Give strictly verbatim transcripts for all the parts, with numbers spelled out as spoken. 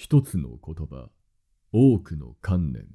一つの言葉、多くの観念。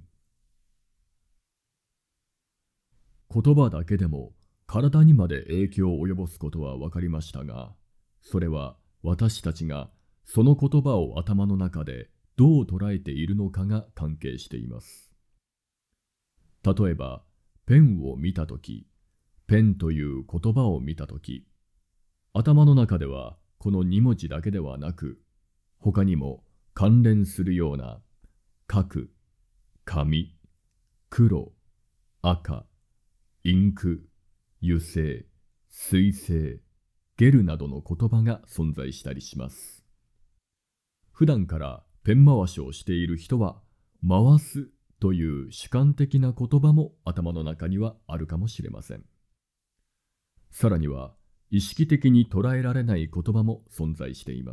言葉だけでも体にまで影響を及ぼすことは分かりましたが、それは私たちがその言葉を頭の中でどう捉えているのかが関係しています。例えば、ペンを見たとき、ペンという言葉を見たとき、頭の中ではこのに文字だけではなく、他にも関連するような角、紙、黒、赤、インク、油性、水性、ゲルなどの言葉が存在したりします。普段からペン回しをしている人は、回すという主観的な言葉も頭の中にはあるかもしれません。さらには、意識的に捉えられない言葉も存在しています。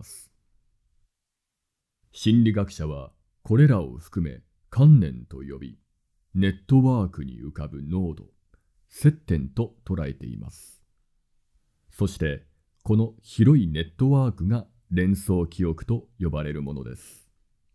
心理学者はこれらを含め観念と呼び、ネットワークに浮かぶ濃度、接点と捉えています。そしてこの広いネットワークが連想記憶と呼ばれるものです。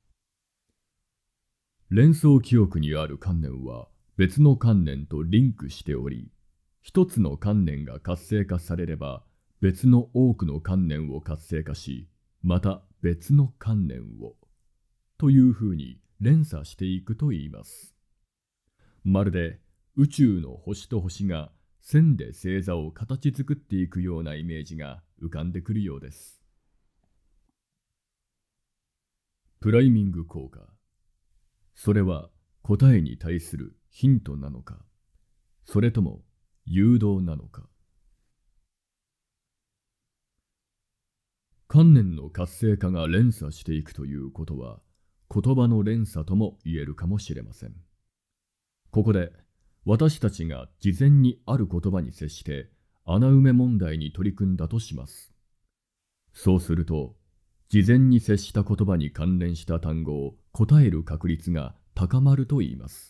連想記憶にある観念は別の観念とリンクしており、一つの観念が活性化されれば別の多くの観念を活性化し、また別の観念をというふうに連鎖していくといいます。まるで宇宙の星と星が線で星座を形作っていくようなイメージが浮かんでくるようです。プライミング効果。それは答えに対するヒントなのか、それとも誘導なのか。観念の活性化が連鎖していくということは、言葉の連鎖とも言えるかもしれません。ここで私たちが事前にある言葉に接して穴埋め問題に取り組んだとします。そうすると、事前に接した言葉に関連した単語を答える確率が高まると言います。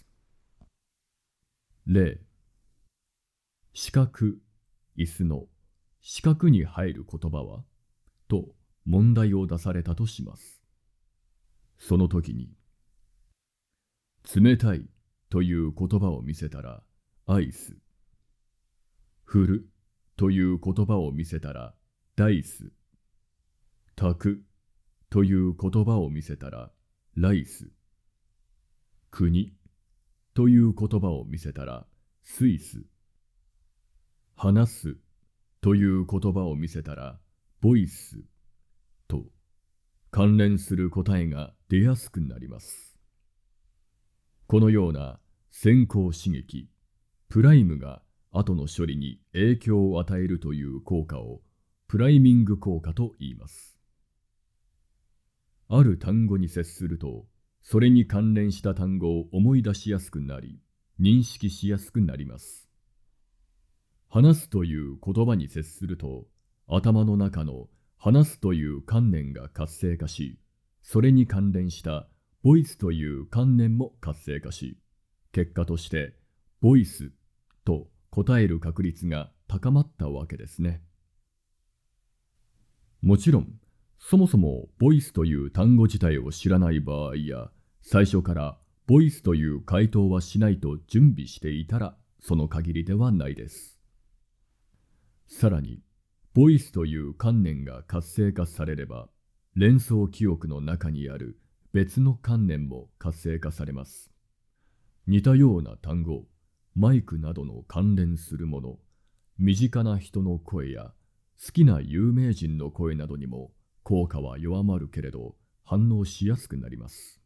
例、四角、椅子の四角に入る言葉はと問題を出されたとします。その時に、冷たいという言葉を見せたらアイス、振るという言葉を見せたらダイス、炊くという言葉を見せたらライス、国という言葉を見せたらスイス、話すという言葉を見せたらボイスと関連する答えが出やすくなります。このような先行刺激、プライムが後の処理に影響を与えるという効果をプライミング効果と言います。ある単語に接すると、それに関連した単語を思い出しやすくなり、認識しやすくなります。話すという言葉に接すると、頭の中の話すという観念が活性化し、それに関連したボイスという観念も活性化し、結果としてボイスと答える確率が高まったわけですね。もちろん、そもそもボイスという単語自体を知らない場合や、最初からボイスという回答はしないと準備していたら、その限りではないです。さらに、ボイスという観念が活性化されれば、連想記憶の中にある別の観念も活性化されます。似たような単語、マイクなどの関連するもの、身近な人の声や好きな有名人の声などにも効果は弱まるけれど反応しやすくなります。